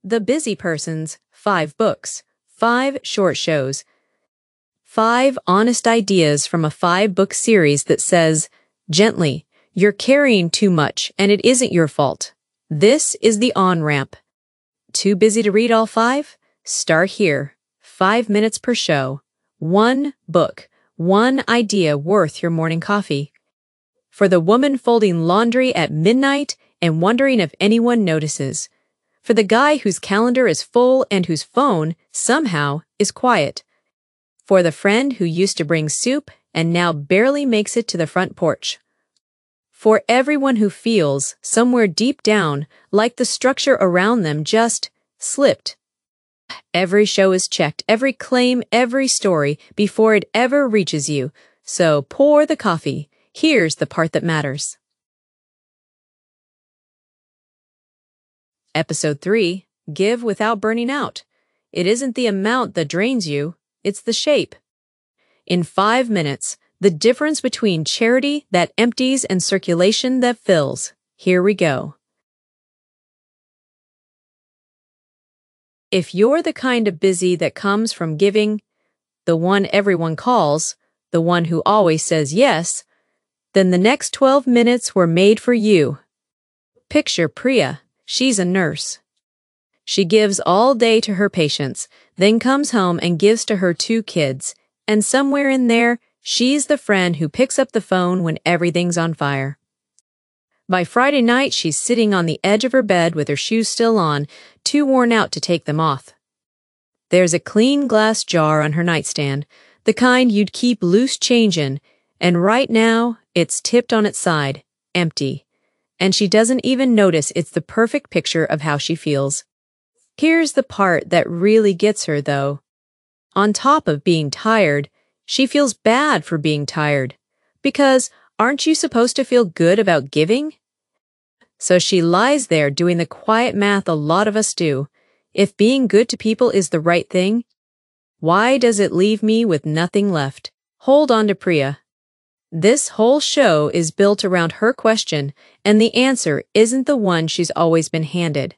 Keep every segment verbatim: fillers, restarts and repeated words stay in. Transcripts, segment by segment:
The Busy Person's Five Books, Five Short Shows, Five Honest Ideas from a five-book series that says, gently, you're carrying too much and it isn't your fault. This is the on-ramp. Too busy to read all five? Start here. Five minutes per show. One book. One idea worth your morning coffee. For the woman folding laundry at midnight and wondering if anyone notices. For the guy whose calendar is full and whose phone, somehow, is quiet. For the friend who used to bring soup and now barely makes it to the front porch. For everyone who feels, somewhere deep down, like the structure around them just slipped. Every show is checked, every claim, every story, before it ever reaches you. So pour the coffee. Here's the part that matters. Episode three, Give Without Burning Out. It isn't the amount that drains you, it's the shape. In five minutes, the difference between charity that empties and circulation that fills. Here we go. If you're the kind of busy that comes from giving, the one everyone calls, the one who always says yes, then the next twelve minutes were made for you. Picture Priya. She's a nurse. She gives all day to her patients, then comes home and gives to her two kids, and somewhere in there, she's the friend who picks up the phone when everything's on fire. By Friday night, she's sitting on the edge of her bed with her shoes still on, too worn out to take them off. There's a clean glass jar on her nightstand, the kind you'd keep loose change in, and right now, it's tipped on its side, empty. And she doesn't even notice it's the perfect picture of how she feels. Here's the part that really gets her, though. On top of being tired, she feels bad for being tired. Because aren't you supposed to feel good about giving? So she lies there doing the quiet math a lot of us do. If being good to people is the right thing, why does it leave me with nothing left? Hold on to Priya. This whole show is built around her question, and the answer isn't the one she's always been handed.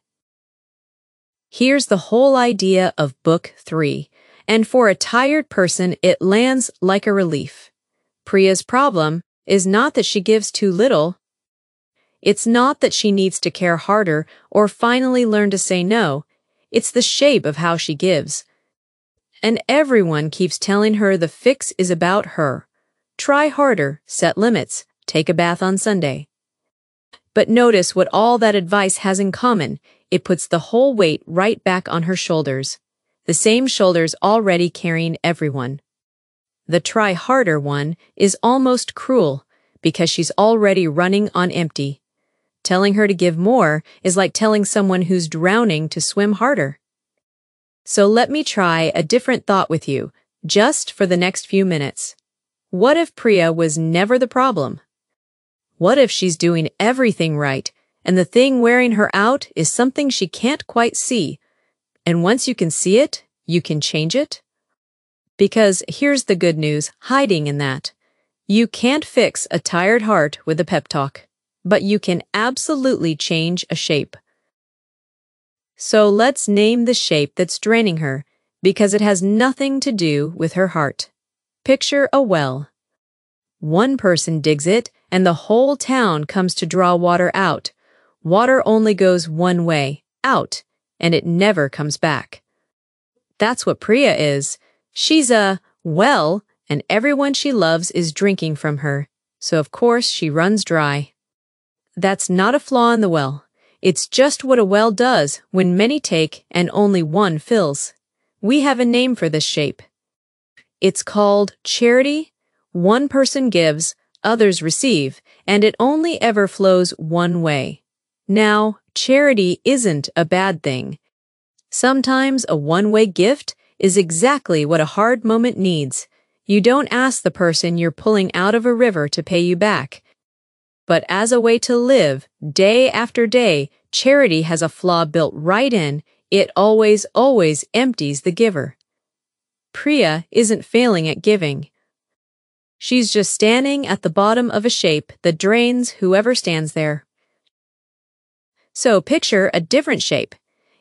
Here's the whole idea of Book Three, and for a tired person, it lands like a relief. Priya's problem is not that she gives too little. It's not that she needs to care harder or finally learn to say no. It's the shape of how she gives. And everyone keeps telling her the fix is about her. Try harder, set limits, take a bath on Sunday. But notice what all that advice has in common. It puts the whole weight right back on her shoulders, the same shoulders already carrying everyone. The try harder one is almost cruel because she's already running on empty. Telling her to give more is like telling someone who's drowning to swim harder. So let me try a different thought with you, just for the next few minutes. What if Priya was never the problem? What if she's doing everything right, and the thing wearing her out is something she can't quite see, and once you can see it, you can change it? Because here's the good news hiding in that. You can't fix a tired heart with a pep talk, but you can absolutely change a shape. So let's name the shape that's draining her, because it has nothing to do with her heart. Picture a well. One person digs it, and the whole town comes to draw water out. Water only goes one way, out, and it never comes back. That's what Priya is. She's a well, and everyone she loves is drinking from her, so of course she runs dry. That's not a flaw in the well. It's just what a well does when many take and only one fills. We have a name for this shape. It's called charity. One person gives, others receive, and it only ever flows one way. Now, charity isn't a bad thing. Sometimes a one-way gift is exactly what a hard moment needs. You don't ask the person you're pulling out of a river to pay you back. But as a way to live, day after day, charity has a flaw built right in. It always, always empties the giver. Priya isn't failing at giving. She's just standing at the bottom of a shape that drains whoever stands there. So picture a different shape.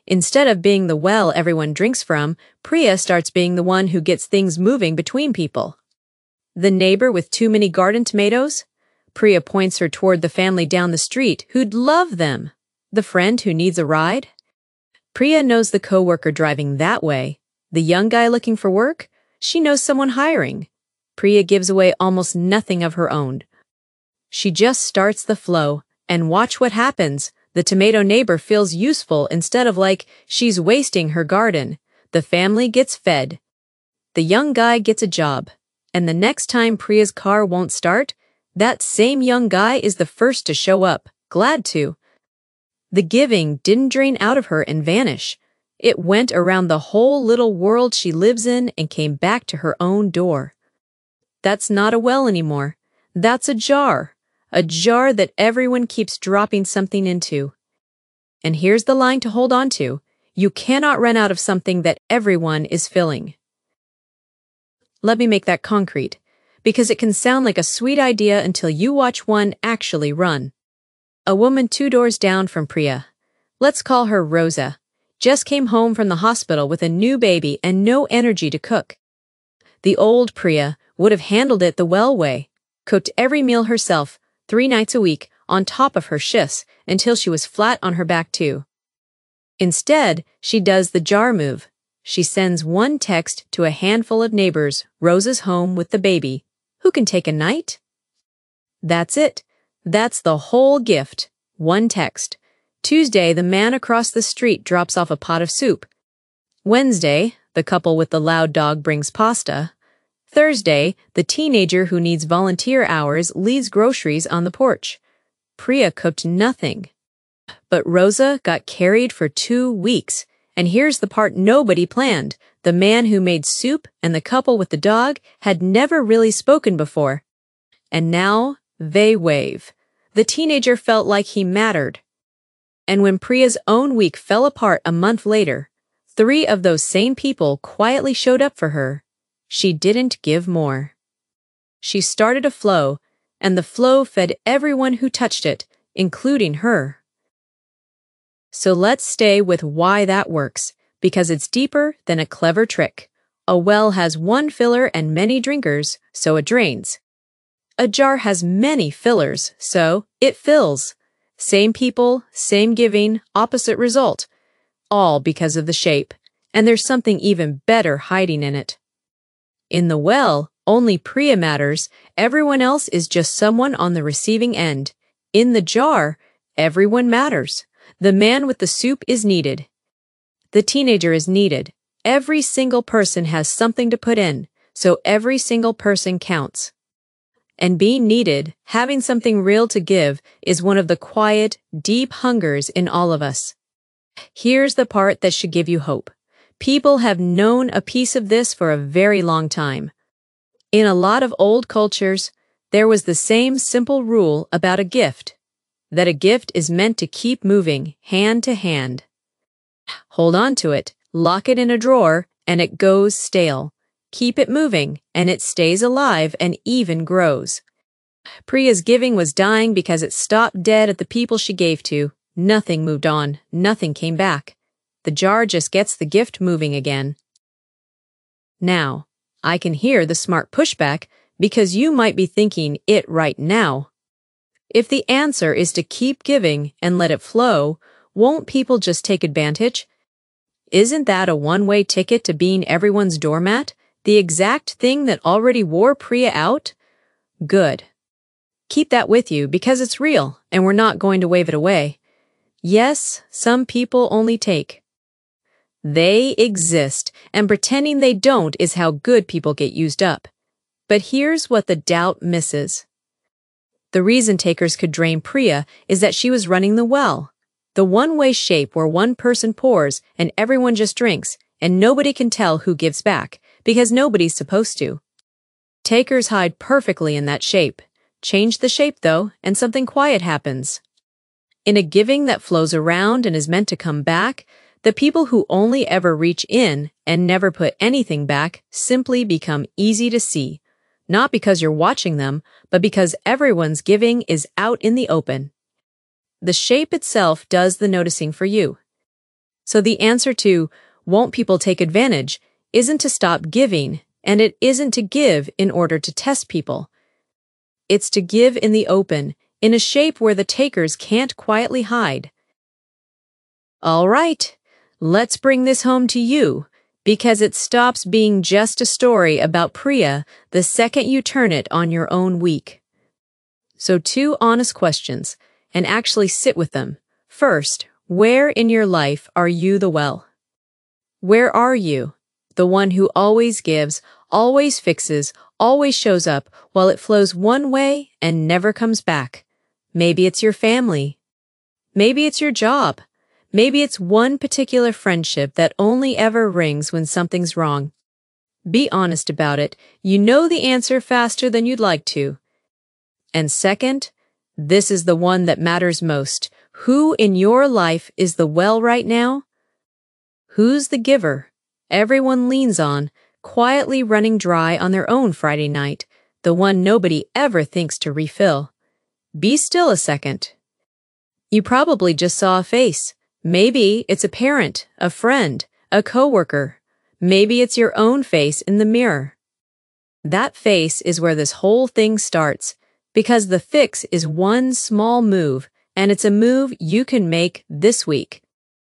Instead of being the well everyone drinks from, Priya starts being the one who gets things moving between people. The neighbor with too many garden tomatoes? Priya points her toward the family down the street who'd love them. The friend who needs a ride? Priya knows the coworker driving that way. The young guy looking for work? She knows someone hiring. Priya gives away almost nothing of her own. She just starts the flow, and watch what happens. The tomato neighbor feels useful instead of like she's wasting her garden. The family gets fed. The young guy gets a job. And the next time Priya's car won't start, that same young guy is the first to show up, glad to. The giving didn't drain out of her and vanish. It went around the whole little world she lives in and came back to her own door. That's not a well anymore. That's a jar. A jar that everyone keeps dropping something into. And here's the line to hold on to. You cannot run out of something that everyone is filling. Let me make that concrete, because it can sound like a sweet idea until you watch one actually run. A woman two doors down from Priya, let's call her Rosa, just came home from the hospital with a new baby and no energy to cook. The old Priya would have handled it the well way, cooked every meal herself, three nights a week, on top of her shifts, until she was flat on her back too. Instead, she does the jar move. She sends one text to a handful of neighbors, Rosa's home with the baby, who can take a night. That's it. That's the whole gift. One text. Tuesday, the man across the street drops off a pot of soup. Wednesday, the couple with the loud dog brings pasta. Thursday, the teenager who needs volunteer hours leaves groceries on the porch. Priya cooked nothing. But Rosa got carried for two weeks. And here's the part nobody planned. The man who made soup and the couple with the dog had never really spoken before. And now they wave. The teenager felt like he mattered. And when Priya's own week fell apart a month later, three of those same people quietly showed up for her. She didn't give more. She started a flow, and the flow fed everyone who touched it, including her. So let's stay with why that works, because it's deeper than a clever trick. A well has one filler and many drinkers, so it drains. A jar has many fillers, so it fills. Same people, same giving, opposite result. All because of the shape, and there's something even better hiding in it. In the well, only Priya matters. Everyone else is just someone on the receiving end. In the jar, everyone matters. The man with the soup is needed. The teenager is needed. Every single person has something to put in, so every single person counts. And being needed, having something real to give, is one of the quiet, deep hungers in all of us. Here's the part that should give you hope. People have known a piece of this for a very long time. In a lot of old cultures, there was the same simple rule about a gift, that a gift is meant to keep moving hand to hand. Hold on to it, lock it in a drawer, and it goes stale. Keep it moving, and it stays alive and even grows. Priya's giving was dying because it stopped dead at the people she gave to. Nothing moved on, nothing came back. The jar just gets the gift moving again. Now, I can hear the smart pushback because you might be thinking it right now. If the answer is to keep giving and let it flow, won't people just take advantage? Isn't that a one-way ticket to being everyone's doormat? The exact thing that already wore Priya out? Good. Keep that with you because it's real and we're not going to wave it away. Yes, some people only take. They exist, and pretending they don't is how good people get used up. But here's what the doubt misses. The reason takers could drain Priya is that she was running the well, the one-way shape where one person pours and everyone just drinks, and nobody can tell who gives back, because nobody's supposed to. Takers hide perfectly in that shape. Change the shape, though, and something quiet happens. In a giving that flows around and is meant to come back, the people who only ever reach in and never put anything back simply become easy to see, not because you're watching them, but because everyone's giving is out in the open. The shape itself does the noticing for you. So the answer to won't people take advantage isn't to stop giving, and it isn't to give in order to test people. It's to give in the open, in a shape where the takers can't quietly hide. All right, let's bring this home to you, because it stops being just a story about Priya the second you turn it on your own week. So two honest questions, and actually sit with them. First, where in your life are you the well? Where are you, the one who always gives, always fixes, always shows up while it flows one way and never comes back? Maybe it's your family. Maybe it's your job. Maybe it's one particular friendship that only ever rings when something's wrong. Be honest about it. You know the answer faster than you'd like to. And second, this is the one that matters most. Who in your life is the well right now? Who's the giver everyone leans on, quietly running dry on their own Friday night, the one nobody ever thinks to refill? Be still a second. You probably just saw a face. Maybe it's a parent, a friend, a coworker. Maybe it's your own face in the mirror. That face is where this whole thing starts, because the fix is one small move, and it's a move you can make this week.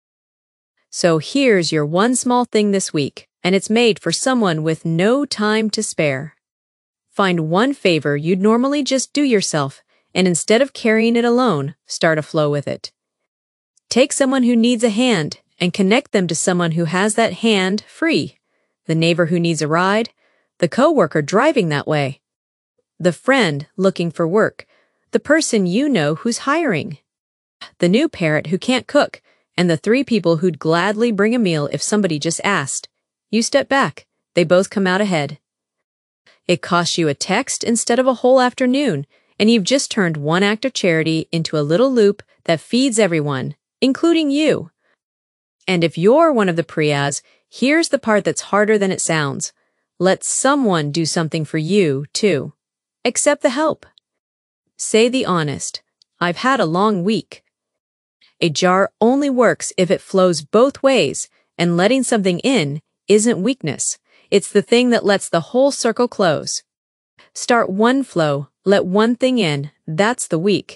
So here's your one small thing this week, and it's made for someone with no time to spare. Find one favor you'd normally just do yourself, and instead of carrying it alone, start a flow with it. Take someone who needs a hand and connect them to someone who has that hand free. The neighbor who needs a ride, the coworker driving that way, the friend looking for work, the person you know who's hiring, the new parent who can't cook, and the three people who'd gladly bring a meal if somebody just asked. You step back, they both come out ahead. It costs you a text instead of a whole afternoon, and you've just turned one act of charity into a little loop that feeds everyone, including you. And if you're one of the Priyas, here's the part that's harder than it sounds. Let someone do something for you, too. Accept the help. Say the honest, I've had a long week. A jar only works if it flows both ways, and letting something in isn't weakness. It's the thing that lets the whole circle close. Start one flow, let one thing in, that's the week.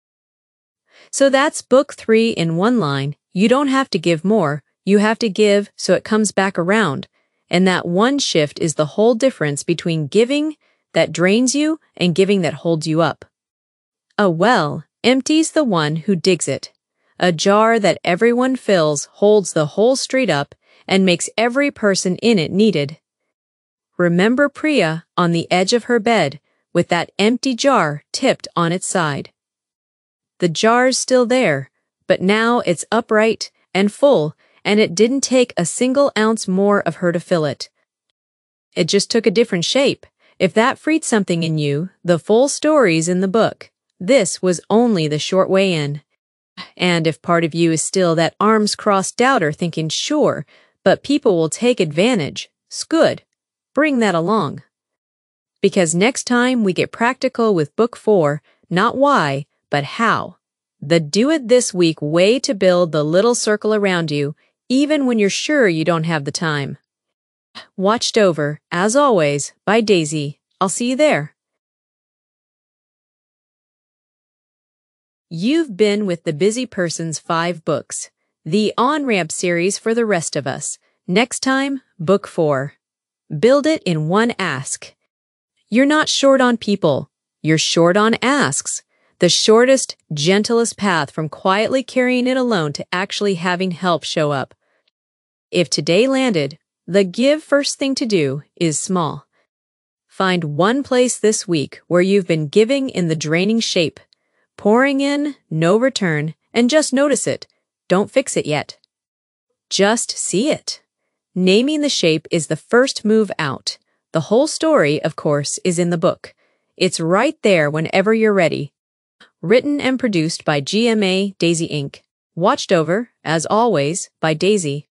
So that's book three in one line. You don't have to give more, you have to give so it comes back around. And that one shift is the whole difference between giving that drains you and giving that holds you up. A well empties the one who digs it. A jar that everyone fills holds the whole street up and makes every person in it needed. Remember Priya on the edge of her bed with that empty jar tipped on its side. The jar's still there, but now it's upright and full, and it didn't take a single ounce more of her to fill it. It just took a different shape. If that freed something in you, the full story's in the book. This was only the short way in. And if part of you is still that arms-crossed doubter thinking, sure, but people will take advantage, good, bring that along. Because next time we get practical with book four, not why, but how. The do it this week way to build the little circle around you, even when you're sure you don't have the time. Watched over, as always, by Daisy. I'll see you there. You've been with The Busy Person's Five Books, the on-ramp series for the rest of us. Next time, book four. Build it in one ask. You're not short on people. You're short on asks. The shortest, gentlest path from quietly carrying it alone to actually having help show up. If today landed, the give first thing to do is small. Find one place this week where you've been giving in the draining shape. Pouring in, no return, and just notice it. Don't fix it yet. Just see it. Naming the shape is the first move out. The whole story, of course, is in the book. It's right there whenever you're ready. Written and produced by G M A Daisy Incorporated. Watched over, as always, by Daisy.